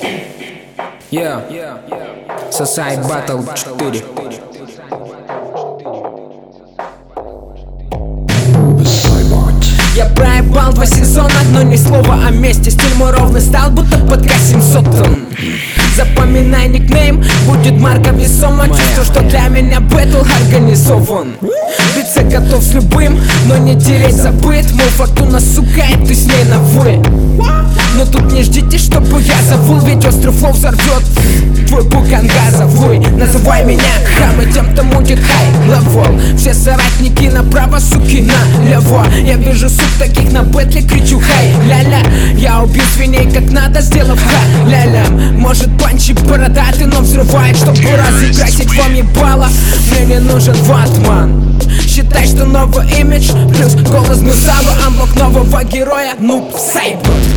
Society Battle 4. Я проебал 2 сезона, но ни слова о месте. Стиль мой ровный стал, будто под К-700. Запоминай никнейм, будет марка весома. Чувствую, что для меня бэтл организован. Биться готов с любым, но не тереть забыт. Мой фортуна, сука, и ты с ней на «вы». Но тут не ждите, чтобы я завыл, ведь острый флоу взорвет твой букан газовый. Называй меня хам, и тем, кто мутит хай-левел. Все соратники направо, суки налево. Я вижу сук таких на бэтле, кричу хай, ля-ля. Я убью свиней как надо, сделав ха-ля-ля. Может панчи бородатый, но взрывает, чтобы разукрасить вам ебало. Мне не нужен ватман. Считай, что новый имидж плюс голос гнусавый, анблок нового героя, нуб, сайбер.